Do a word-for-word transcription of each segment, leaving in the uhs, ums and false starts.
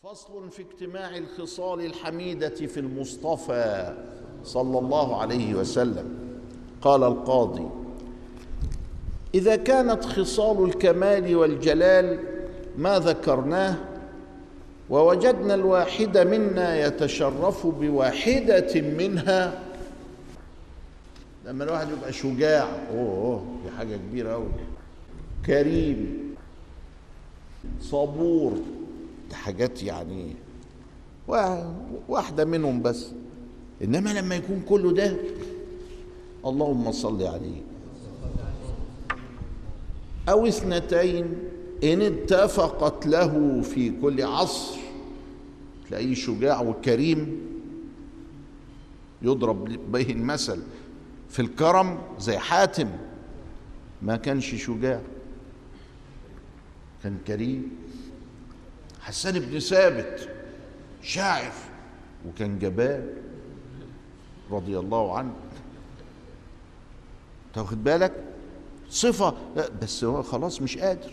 فصل في اجتماع الخصال الحميدة في المصطفى صلى الله عليه وسلم. قال القاضي: إذا كانت خصال الكمال والجلال ما ذكرناه ووجدنا الواحد منا يتشرف بواحدة منها، لما الواحد يبقى شجاع، اوه دي حاجة كبيرة أوي، كريم، صبور، دي حاجات يعني واحدة منهم بس. إنما لما يكون كله ده، اللهم صل عليه، أو اثنتين إن اتفقت له في كل عصر، تلاقيه شجاع وكريم يضرب به المثل في الكرم، زي حاتم ما كانش شجاع، كان كريم. حسان بن ثابت شاعر وكان جبان رضي الله عنه. تاخد بالك؟ صفة، لا بس هو خلاص مش قادر.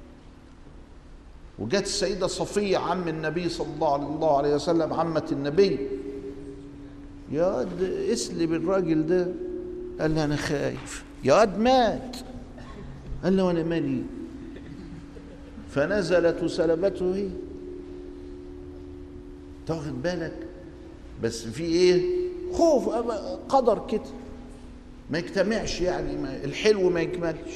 وجت السيدة صفية عم النبي صلى الله عليه وسلم، عمة النبي، يا واد اسلب الراجل ده. قال لها أنا خايف. يا واد مات. قال له أنا مالي. فنزلت وسلبته هي. تاخد بالك؟ بس في ايه؟ خوف، قدر كده ما يجتمعش، يعني ما الحلو ما يكملش.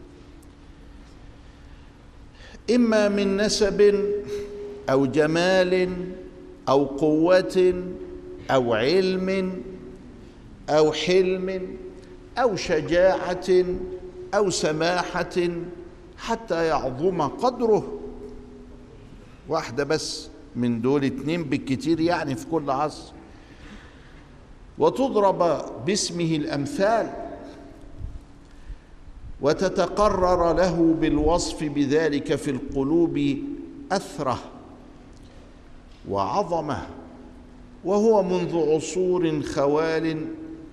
إما من نسب أو جمال أو قوة أو علم أو حلم أو شجاعة أو سماحة حتى يعظم قدره. واحدة بس من دول، اتنين بالكتير يعني في كل عصر. وتضرب باسمه الأمثال وتتقرر له بالوصف بذلك في القلوب أثره وعظمه، وهو منذ عصور خوال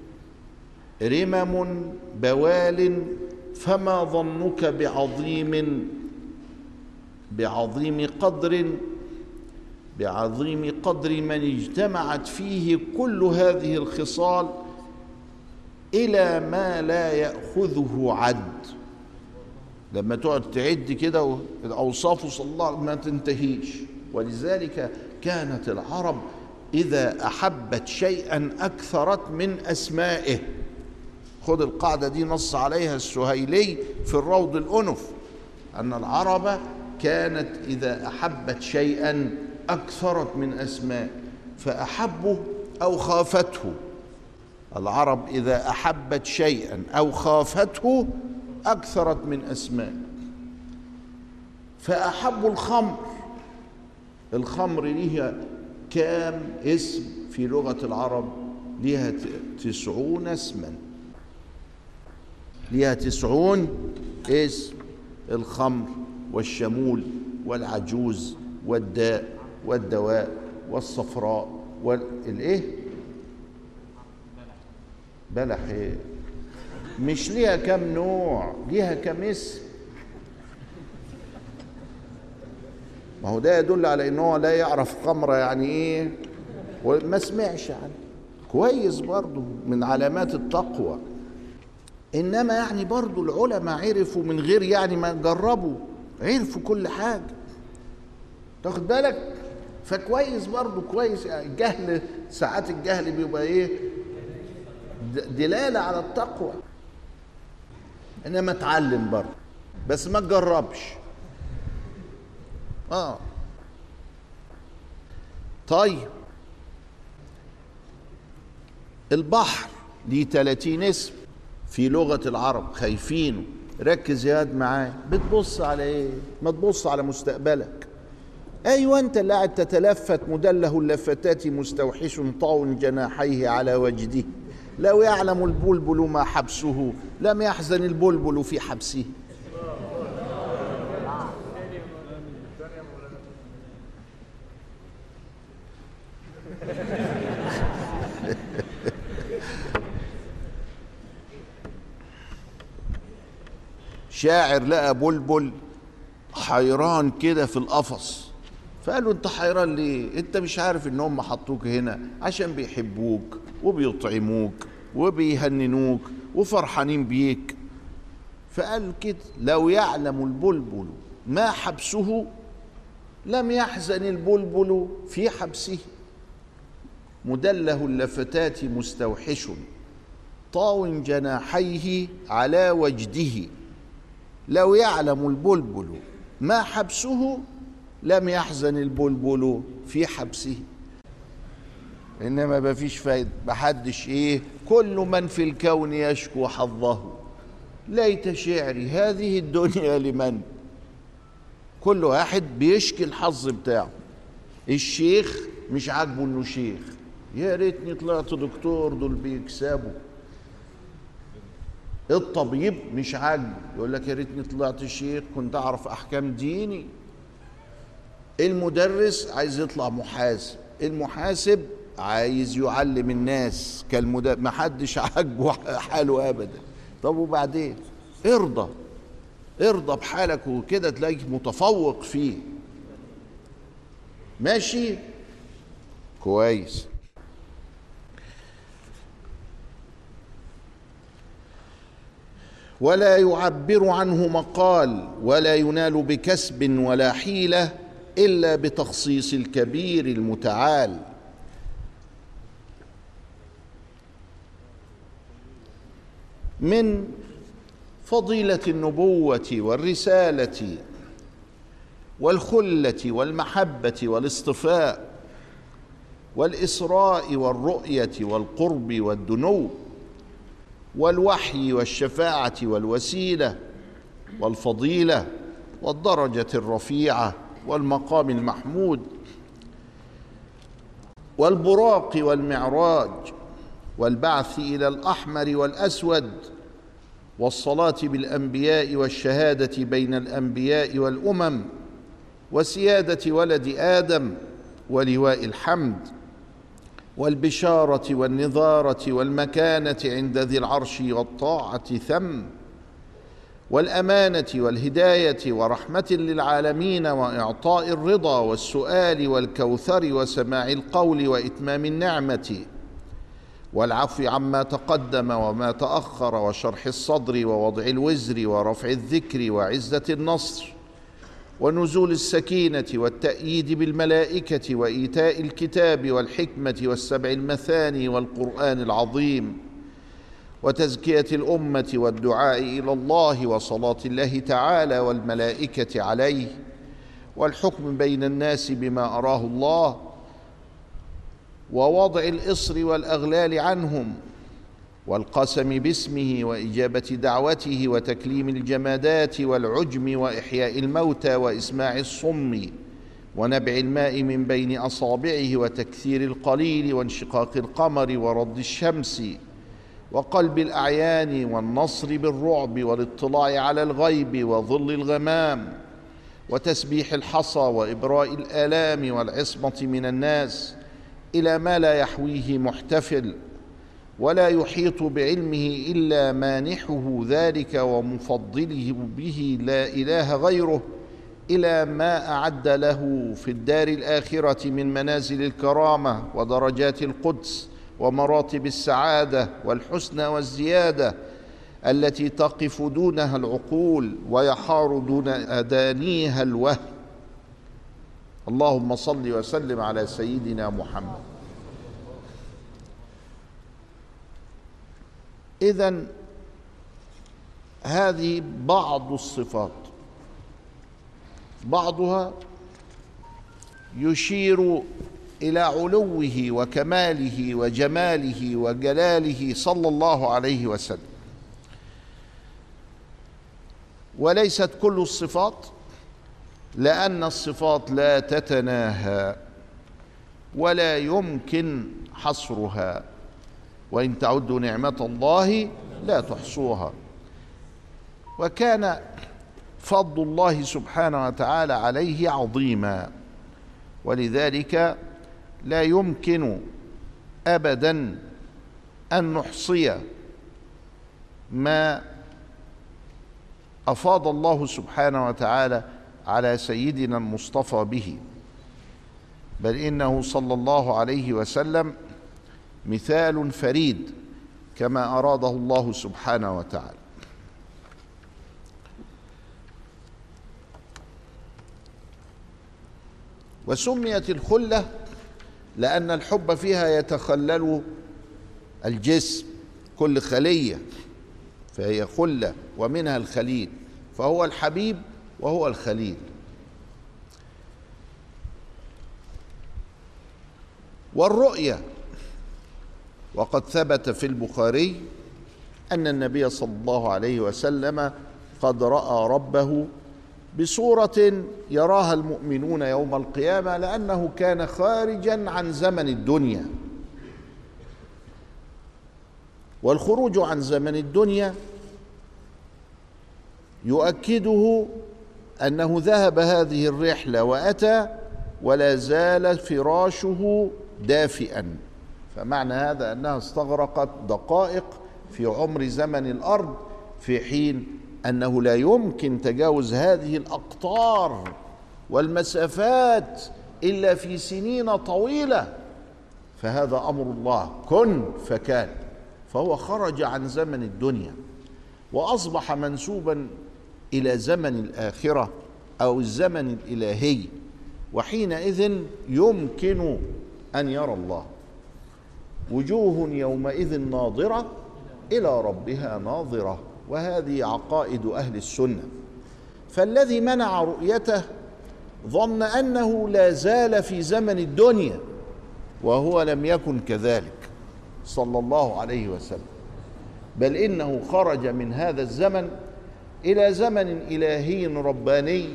رمم بوال. فما ظنك بعظيم بعظيم قدر بعظيم قدر من اجتمعت فيه كل هذه الخصال إلى ما لا يأخذه عد. لما تقعد تعد كده أوصافه صلى الله عليه وسلم ما تنتهيش. ولذلك كانت العرب إذا أحبت شيئا أكثرت من أسمائه. خذ القاعدة دي، نص عليها السهيلي في الروض الأنف، أن العرب كانت إذا أحبت شيئا أكثرت من أسماء، فأحبه أو خافته. العرب إذا أحبت شيئا أو خافته أكثرت من أسماء. فأحبوا الخمر. الخمر ليها كام اسم في لغة العرب؟ ليها تسعون اسما، ليها تسعون اسم. الخمر والشمول والعجوز والداء والدواء والصفراء والايه بلح. ايه مش ليها كم نوع، ليها كم اسم. ما هو ده يدل على ان هو لا يعرف خمره يعني ايه، وما سمعش عنه كويس، برضو من علامات التقوى. انما يعني برضو العلماء عرفوا من غير يعني ما جربوا، عرفوا كل حاجه. تاخد بالك؟ فكويس برضو، كويس. الجهل ساعات الجهل بيبقى ايه؟ دلاله على التقوى. انما اتعلم برضو بس ما تجربش. اه طيب، البحر ليه ثلاثين اسم في لغة العرب، خايفينه. ركز يا واد معايا. بتبص على ايه؟ ما تبص على مستقبلك. ايوه، انت اللي قاعد تتلفت مدله اللفتات مستوحش طاو جناحيه على وجده. لو يعلم البلبل ما حبسه لم يحزن البلبل في حبسه. شاعر لقى بلبل حيران كده في القفص، فقال له: انت حيران ليه؟ انت مش عارف ان هم حطوك هنا عشان بيحبوك وبيطعموك وبيهننوك وفرحانين بيك. فقال كده: لو يعلم البلبل ما حبسه لم يحزن البلبل في حبسه. مدله اللفتات مستوحش طاو جناحيه على وجده. لو يعلم البلبل ما حبسه لم يحزن البلبل في حبسه. إنما ما فيش فايدة، محدش إيه، كل من في الكون يشكو حظه. ليت شعري هذه الدنيا لمن. كل واحد بيشكي الحظ بتاعه. الشيخ مش عاجبه إنه شيخ، يا ريتني طلعت دكتور، دول بيكسبوا. الطبيب مش عاجبه، يقول لك يا ريتني طلعت شيخ كنت أعرف أحكام ديني. المدرس عايز يطلع محاسب، المحاسب عايز يعلم الناس كالمدرس. محدش عاجبه حاله أبدا. طب وبعدين؟ ارضى ارضى بحالك وكده تلاقيك متفوق فيه. ماشي كويس. ولا يعبر عنه مقال ولا ينال بكسب ولا حيلة إلا بتخصيص الكبير المتعال. من فضيلة النبوة والرسالة والخلة والمحبة والاصطفاء والإسراء والرؤية والقرب والدنو والوحي والشفاعة والوسيلة والفضيلة والدرجة الرفيعة والمقام المحمود والبراق والمعراج والبعث إلى الأحمر والأسود والصلاة بالأنبياء والشهادة بين الأنبياء والأمم وسيادة ولد آدم ولواء الحمد والبشارة والنظارة والمكانة عند ذي العرش والطاعة ثم والأمانة والهداية ورحمة للعالمين وإعطاء الرضا والسؤال والكوثر وسماع القول وإتمام النعمة والعفو عما تقدم وما تأخر وشرح الصدر ووضع الوزر ورفع الذكر وعزة النصر ونزول السكينة والتأييد بالملائكة وإيتاء الكتاب والحكمة والسبع المثاني والقرآن العظيم وتزكية الأمة والدعاء إلى الله وصلاة الله تعالى والملائكة عليه والحكم بين الناس بما أراه الله ووضع الإصر والأغلال عنهم والقسم باسمه وإجابة دعوته وتكليم الجمادات والعجم وإحياء الموتى وإسماع الصم ونبع الماء من بين أصابعه وتكثير القليل وانشقاق القمر ورد الشمس وقلب الأعيان والنصر بالرعب والاطلاع على الغيب وظل الغمام وتسبيح الحصى وإبراء الآلام والعصمة من الناس إلى ما لا يحويه محتفل ولا يحيط بعلمه إلا مانحه ذلك ومفضله به لا إله غيره إلى ما أعد له في الدار الآخرة من منازل الكرامة ودرجات القدس ومراتب السعادة والحسنى والزيادة التي تقف دونها العقول ويحار دون أدانيها الوهم. اللهم صل وسلم على سيدنا محمد. إذن هذه بعض الصفات، بعضها يشير إلى علوه وكماله وجماله وجلاله صلى الله عليه وسلم، وليست كل الصفات، لأن الصفات لا تتناهى ولا يمكن حصرها، وإن تعدوا نعمة الله لا تحصوها. وكان فضل الله سبحانه وتعالى عليه عظيما، ولذلك لا يمكن أبدا أن نحصي ما أفاض الله سبحانه وتعالى على سيدنا المصطفى به. بل إنه صلى الله عليه وسلم مثال فريد كما أراده الله سبحانه وتعالى. وسميت الخلة لأن الحب فيها يتخلل الجسم، كل خلية فهي خلة، ومنها الخليل، فهو الحبيب وهو الخليل. والرؤية، وقد ثبت في البخاري أن النبي صلى الله عليه وسلم قد رأى ربه بصورة يراها المؤمنون يوم القيامة، لأنه كان خارجا عن زمن الدنيا. والخروج عن زمن الدنيا يؤكده أنه ذهب هذه الرحلة وأتى ولا زال فراشه دافئا، فمعنى هذا أنها استغرقت دقائق في عمر زمن الأرض، في حين أنه لا يمكن تجاوز هذه الأقطار والمسافات إلا في سنين طويلة. فهذا أمر الله، كن فكان. فهو خرج عن زمن الدنيا وأصبح منسوبا إلى زمن الآخرة أو الزمن الإلهي، وحينئذ يمكن أن يرى الله. وجوه يومئذ ناظرة إلى ربها ناظرة، وهذه عقائد أهل السنة. فالذي منع رؤيته ظن أنه لا زال في زمن الدنيا، وهو لم يكن كذلك صلى الله عليه وسلم، بل إنه خرج من هذا الزمن إلى زمن إلهي رباني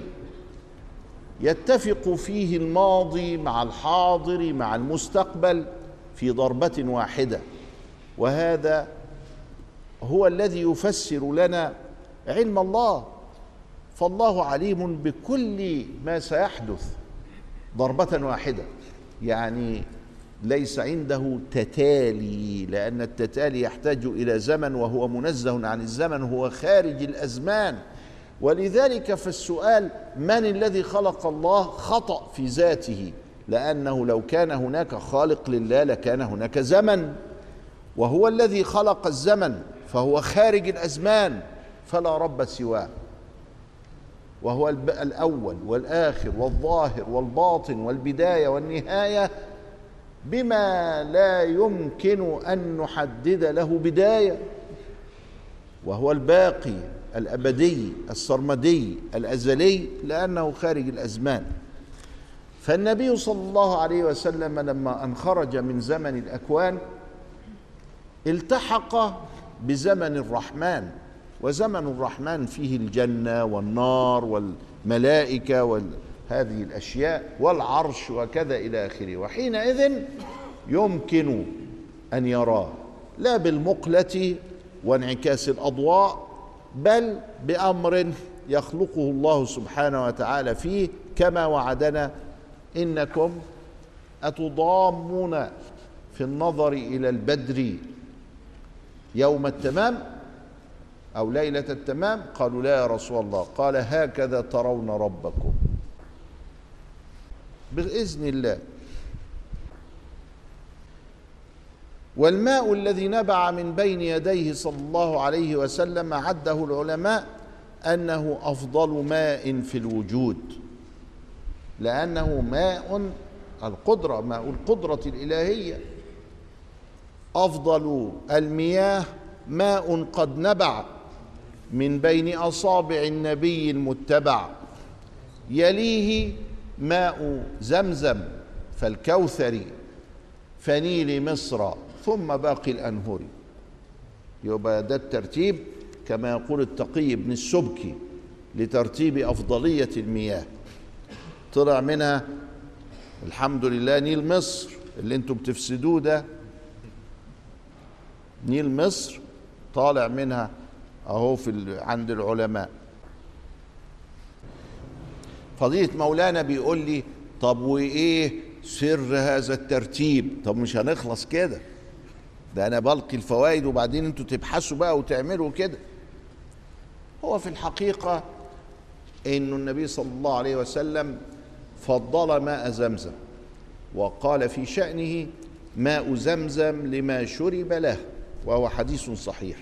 يتفق فيه الماضي مع الحاضر مع المستقبل في ضربة واحدة. وهذا هو الذي يفسر لنا علم الله، فالله عليم بكل ما سيحدث ضربة واحدة، يعني ليس عنده تتالي، لأن التتالي يحتاج إلى زمن وهو منزه عن الزمن، هو خارج الأزمان. ولذلك فالسؤال من الذي خلق الله خطأ في ذاته، لأنه لو كان هناك خالق لله لكان هناك زمن، وهو الذي خلق الزمن فهو خارج الأزمان فلا رب سواه، وهو الأول والآخر والظاهر والباطن والبداية والنهاية، بما لا يمكن أن نحدد له بداية. وهو الباقي الأبدي السرمدي الأزلي، لأنه خارج الأزمان. فالنبي صلى الله عليه وسلم لما أن خرج من زمن الأكوان التحق بزمن الرحمن، وزمن الرحمن فيه الجنة والنار والملائكة وهذه الأشياء والعرش وكذا إلى آخره. وحينئذ يمكن أن يراه لا بالمقلة وانعكاس الأضواء، بل بأمر يخلقه الله سبحانه وتعالى فيه، كما وعدنا: إنكم أتضامون في النظر إلى البدر يوم التمام أو ليلة التمام؟ قالوا لا يا رسول الله. قال: هكذا ترون ربكم بإذن الله. والماء الذي نبع من بين يديه صلى الله عليه وسلم عده العلماء أنه أفضل ماء في الوجود، لأنه ماء القدرة، ماء القدرة الإلهية. أفضل المياه ماء قد نبع من بين أصابع النبي المتبع، يليه ماء زمزم فالكوثري، فنيل مصر، ثم باقي الأنهر. يبقى ده الترتيب كما يقول التقي بن السبكي لترتيب أفضلية المياه. طلع منها الحمد لله نيل مصر اللي انتم بتفسدوه ده، نيل مصر طالع منها اهو في عند العلماء. فضيلة مولانا بيقول لي: طب وايه سر هذا الترتيب؟ طب مش هنخلص كده، ده انا بلقي الفوائد وبعدين انتوا تبحثوا بقى وتعملوا كده. هو في الحقيقة انه النبي صلى الله عليه وسلم فضل ماء زمزم وقال في شأنه ماء زمزم لما شرب له، وهو حديث صحيح.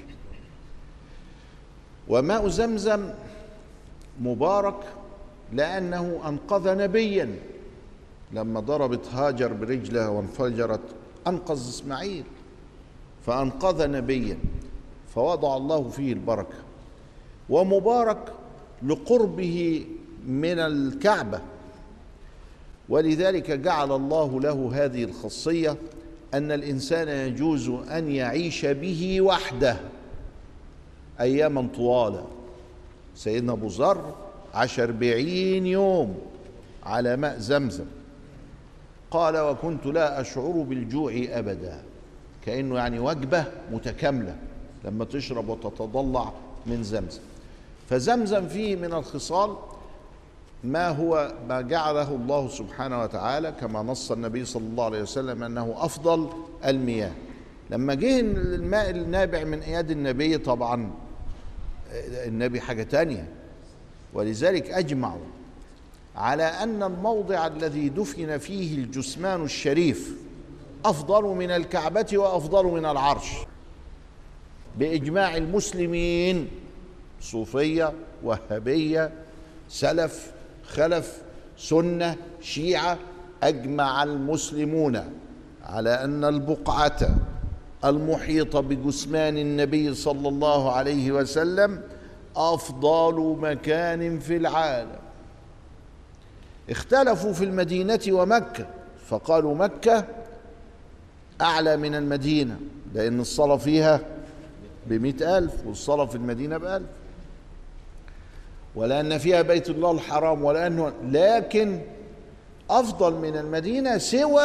وماء زمزم مبارك لأنه أنقذ نبيا، لما ضربت هاجر برجلها وانفجرت أنقذ إسماعيل، فأنقذ نبيا فوضع الله فيه البركة. ومبارك لقربه من الكعبة، ولذلك جعل الله له هذه الخاصية أن الإنسان يجوز أن يعيش به وحده أياما طوالة. سيدنا أبو ذر عاش أربعين يوم على ماء زمزم، قال وكنت لا أشعر بالجوع أبدا، كأنه يعني وجبة متكاملة لما تشرب وتتضلع من زمزم. فزمزم فيه من الخصال ما هو ما جعله الله سبحانه وتعالى، كما نص النبي صلى الله عليه وسلم أنه أفضل المياه. لما جه الماء النابع من اياد النبي، طبعا النبي حاجة تانية، ولذلك أجمعوا على أن الموضع الذي دفن فيه الجثمان الشريف أفضل من الكعبة وأفضل من العرش بإجماع المسلمين، صوفية، وهابية، سلف، خلف، سنة، شيعة، أجمع المسلمون على أن البقعة المحيطة بجثمان النبي صلى الله عليه وسلم أفضل مكان في العالم. اختلفوا في المدينة ومكة، فقالوا مكة أعلى من المدينة لأن الصلاة فيها بمئة ألف والصلاة في المدينة بألف، ولأن فيها بيت الله الحرام، ولأنه لكن أفضل من المدينة سوى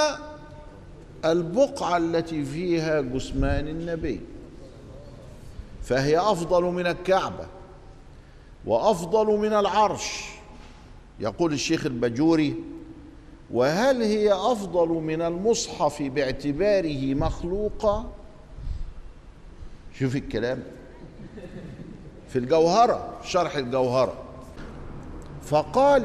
البقعة التي فيها جثمان النبي، فهي أفضل من الكعبة وأفضل من العرش. يقول الشيخ البجوري: وهل هي أفضل من المصحف باعتباره مخلوقا؟ شوف الكلام في الجوهرة، شرح الجوهرة، فقال: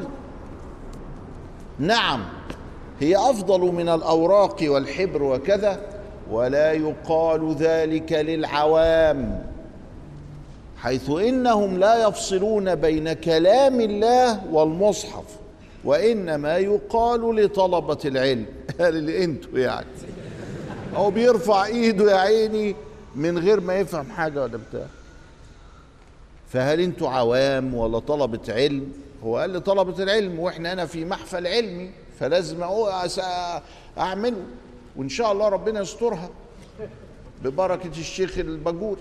نعم هي أفضل من الأوراق والحبر وكذا، ولا يقال ذلك للعوام، حيث إنهم لا يفصلون بين كلام الله والمصحف، وإنما يقال لطلبة العلم. قال اللي انتوا يعني هو بيرفع ايده يا عيني من غير ما يفهم حاجة ولا بتاع، فهل انتوا عوام ولا طلبة علم؟ هو قال لطلبة العلم، واحنا انا في محفل علمي فلازم اعمله، وان شاء الله ربنا يسترها ببركة الشيخ البجوري.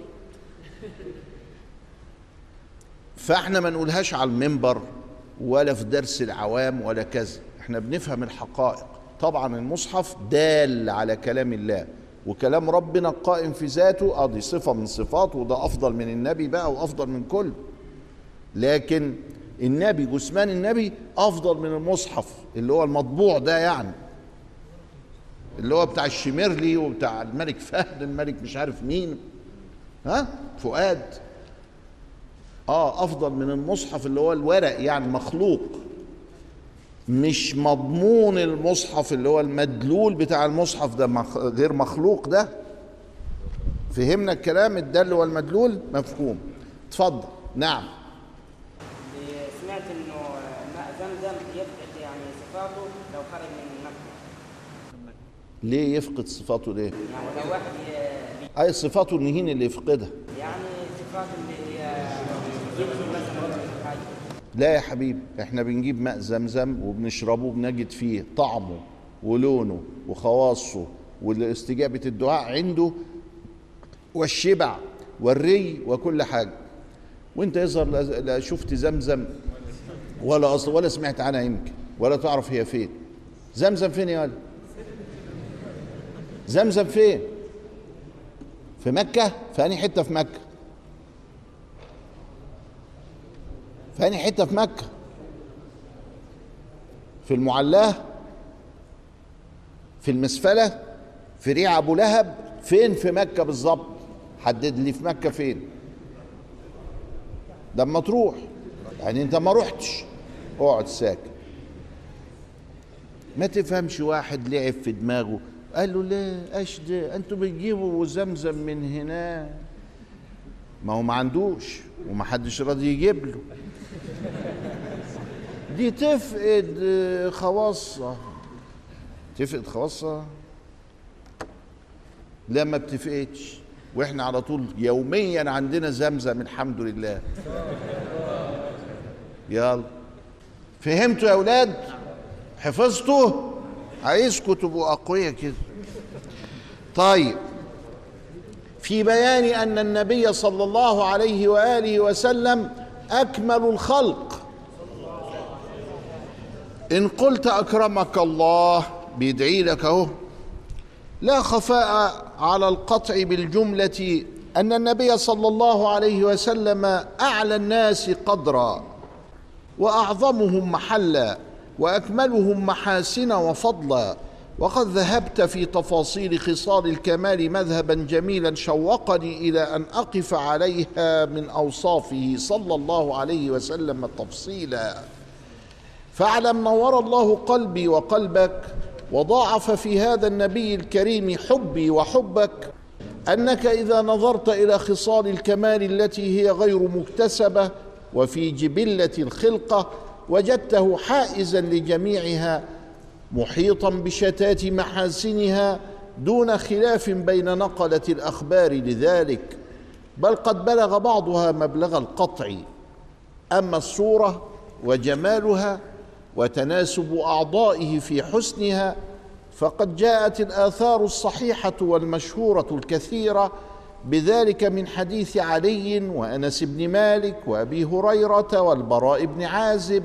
فاحنا ما نقولهاش على المنبر ولا في درس العوام ولا كذا، احنا بنفهم الحقائق. طبعا المصحف دال على كلام الله وكلام ربنا قائم في ذاته، اه دي صفة من صفاته، وده افضل من النبي بقى وافضل من كل، لكن النبي جثمان النبي افضل من المصحف اللي هو المطبوع ده، يعني اللي هو بتاع الشميرلي وبتاع الملك فهد، الملك مش عارف مين، ها فؤاد، اه افضل من المصحف اللي هو الورق يعني مخلوق، مش مضمون المصحف اللي هو المدلول بتاع المصحف ده مخ... غير مخلوق ده. فهمنا الكلام؟ الدل والمدلول مفهوم. اتفضل. نعم. سمعت انه ماء زمزم يفقد يعني صفاته لو خرج من مكة. ليه يفقد صفاته؟ ليه؟ يعني لو واحد ي... اي صفاته النهين اللي يفقدها، يعني صفاته اللي هي يمكن مثلا حاجه. لا يا حبيبي، احنا بنجيب ماء زمزم وبنشربه، بنجد فيه طعمه ولونه وخواصه واستجابة الدعاء عنده والشبع والري وكل حاجة. وانت يظهر لا شفت زمزم ولا أصل ولا سمعت عنها يمكن، ولا تعرف هي فين. زمزم فين يا ولد؟ زمزم فين؟ في مكة؟ في أنهي حتة في مكة؟ في أنهي حتة في مكة؟ في المعلاه؟ في المسفلة؟ في ريع أبو لهب؟ فين في مكة بالظبط؟ حدد لي في مكة فين؟ لما تروح، يعني انت ما رحتش اقعد ساكت. ما تفهمش واحد لعب في دماغه قال له لا ايش ده انتوا بتجيبوا زمزم من هنا، ما هو ما عندوش وما حدش راضي يجيب له. دي تفقد خواصة، تفقد خواصة؟ لا ما بتفقدش، واحنا على طول يوميا عندنا زمزم الحمد لله. يلا فهمتوا يا اولاد؟ حفظتوا؟ عايزكم تبقوا اقوياء كده. طيب، في بيان ان النبي صلى الله عليه واله وسلم اكمل الخلق. ان قلت اكرمك الله بيدعي لك اهو، لا خفاء على القطع بالجملة أن النبي صلى الله عليه وسلم أعلى الناس قدرا وأعظمهم محلا وأكملهم محاسنا وفضلا، وقد ذهبت في تفاصيل خصال الكمال مذهبا جميلا شوقني إلى أن أقف عليها من أوصافه صلى الله عليه وسلم تفصيلا. فاعلم نور الله قلبي وقلبك وضاعف في هذا النبي الكريم حبي وحبك أنك إذا نظرت إلى خصال الكمال التي هي غير مكتسبة وفي جبلة الخلقة وجدته حائزا لجميعها محيطا بشتات محاسنها دون خلاف بين نقلة الأخبار لذلك، بل قد بلغ بعضها مبلغ القطع. أما الصورة وجمالها وتناسب أعضائه في حسنها فقد جاءت الآثار الصحيحة والمشهورة الكثيرة بذلك من حديث علي وأنس بن مالك وأبي هريرة والبراء بن عازب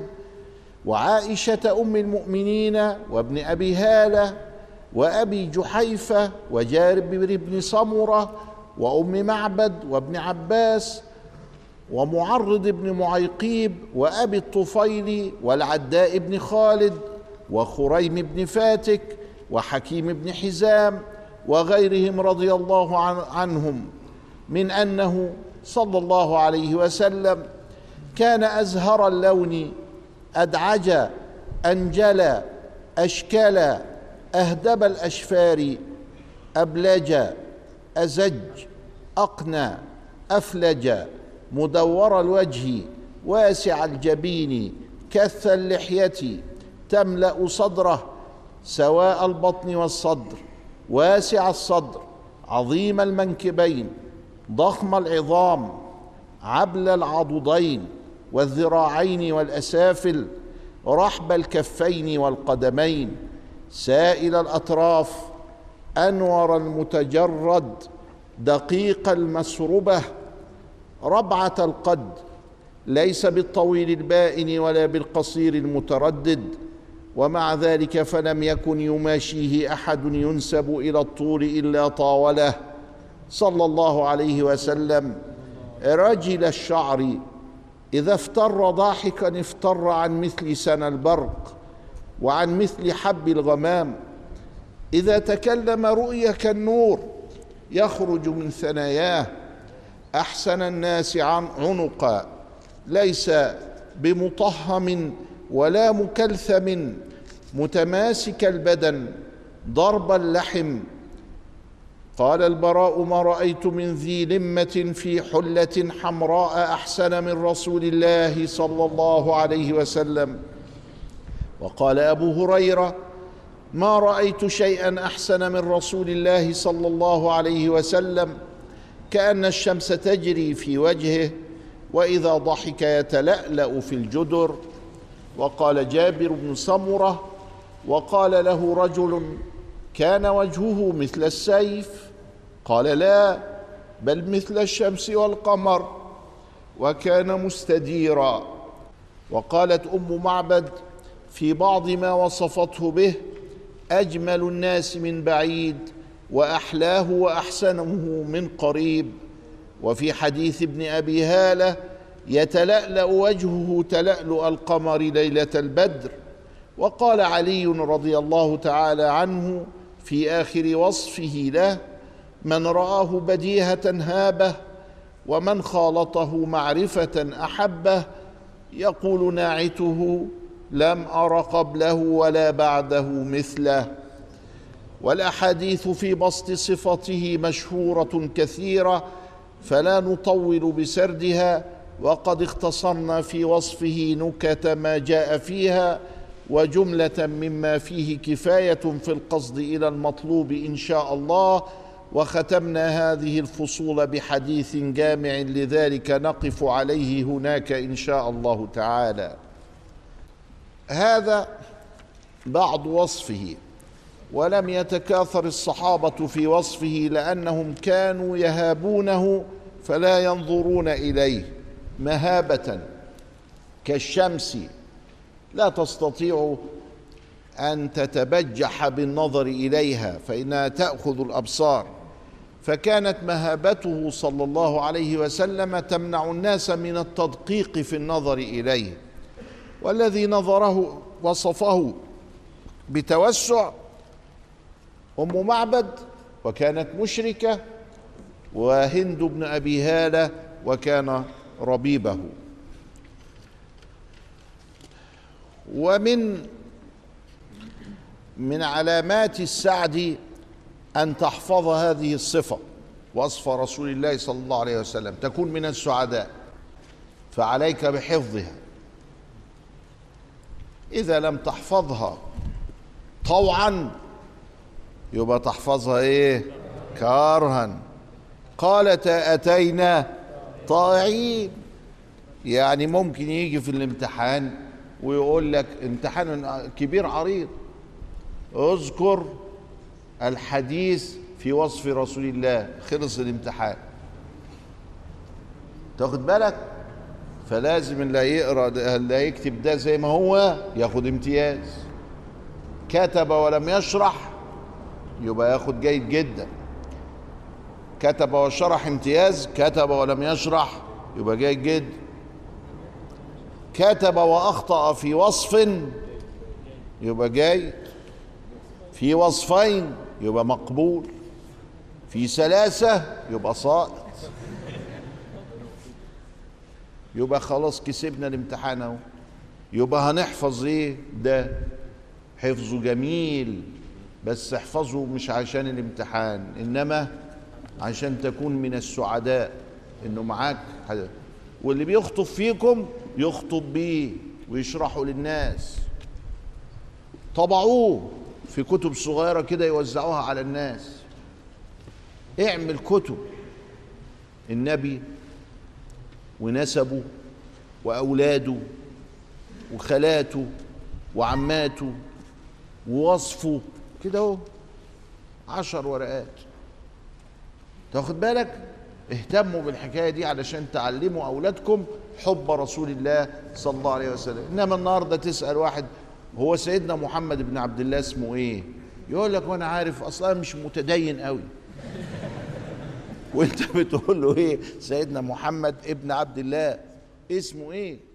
وعائشة أم المؤمنين وابن أبي هالة وأبي جحيفة وجابر بن سمرة وأم معبد وابن عباس ومعرض بن معيقيب وأبي الطفيل والعداء بن خالد وخريم بن فاتك وحكيم بن حزام وغيرهم رضي الله عنهم من أنه صلى الله عليه وسلم كان أزهر اللون أدعج أنجل أشكال أهدب الأشفار أبلج أزج أقنى أفلج مدور الوجه واسع الجبين كث اللحية تملأ صدره سواء البطن والصدر واسع الصدر عظيم المنكبين ضخم العظام عبل العضدين والذراعين والأسافل رحب الكفين والقدمين سائل الأطراف أنور المتجرد دقيق المسربة ربعة القد ليس بالطويل البائن ولا بالقصير المتردد، ومع ذلك فلم يكن يماشيه أحد ينسب إلى الطول إلا طاوله صلى الله عليه وسلم. رجل الشعر إذا افتر ضاحكا افتر عن مثل سنا البرق وعن مثل حب الغمام، إذا تكلم رؤيا كالنور يخرج من ثناياه، أحسن الناس عن عنقا ليس بمطهم ولا مكلثم متماسك البدن ضرب اللحم. قال البراء ما رأيت من ذي لمة في حلة حمراء أحسن من رسول الله صلى الله عليه وسلم. وقال أبو هريرة ما رأيت شيئا أحسن من رسول الله صلى الله عليه وسلم كأن الشمس تجري في وجهه وإذا ضحك يتلألأ في الجدر. وقال جابر بن سمرة وقال له رجل كان وجهه مثل السيف؟ قال لا بل مثل الشمس والقمر وكان مستديرا. وقالت أم معبد في بعض ما وصفته به أجمل الناس من بعيد وأحلاه وأحسنه من قريب. وفي حديث ابن أبي هالة يتلألأ وجهه تلألؤ القمر ليلة البدر. وقال علي رضي الله تعالى عنه في آخر وصفه له من رآه بديهة هابه ومن خالطه معرفة أحبه، يقول ناعته لم أر قبله ولا بعده مثله. والأحاديث في بسط صفته مشهورة كثيرة فلا نطول بسردها، وقد اختصرنا في وصفه نكت ما جاء فيها وجملة مما فيه كفاية في القصد إلى المطلوب إن شاء الله. وختمنا هذه الفصول بحديث جامع لذلك نقف عليه هناك إن شاء الله تعالى. هذا بعض وصفه. ولم يتكاثر الصحابة في وصفه لأنهم كانوا يهابونه فلا ينظرون إليه مهابة كالشمس لا تستطيع أن تتبجح بالنظر إليها فإنها تأخذ الأبصار، فكانت مهابته صلى الله عليه وسلم تمنع الناس من التدقيق في النظر إليه. والذي نظره وصفه بتوسع أم معبد وكانت مشركة، وهند بن أبي هالة وكان ربيبه. ومن من علامات السعد أن تحفظ هذه الصفة وصف رسول الله صلى الله عليه وسلم، تكون من السعداء، فعليك بحفظها. إذا لم تحفظها طوعا يبقى تحفظها إيه؟ كارها. قالتا أتينا طائعين، يعني ممكن يجي في الامتحان ويقول لك امتحان كبير عريض، اذكر الحديث في وصف رسول الله، خلص الامتحان، تاخد بالك؟ فلازم اللي يقرا اللي يكتب ده زي ما هو ياخد امتياز. كتب ولم يشرح يبقى ياخد جيد جدا. كتب وشرح امتياز، كتب ولم يشرح يبقى جيد جدا. كتب وأخطأ في وصف يبقى جيد، في وصفين يبقى مقبول، في ثلاثة يبقى ساقط. يبقى خلاص كسبنا الامتحان اهو. يبقى هنحفظ ايه ده؟ حفظه جميل، بس احفظه مش عشان الامتحان، انما عشان تكون من السعداء انه معاك حاجة. واللي بيخطب فيكم يخطب بيه ويشرحه للناس. طبعوه في كتب صغيرة كده يوزعوها على الناس. اعمل كتب النبي ونسبه وأولاده وخالاته وعماته ووصفه كده اهو، عشر ورقات. تاخد بالك؟ اهتموا بالحكاية دي علشان تعلموا أولادكم حب رسول الله صلى الله عليه وسلم. إنما النهاردة تسأل واحد هو سيدنا محمد بن عبد الله اسمه إيه؟ يقول لك وأنا عارف أصلا مش متدين قوي. وأنت بتقول له إيه؟ سيدنا محمد ابن عبد الله اسمه إيه؟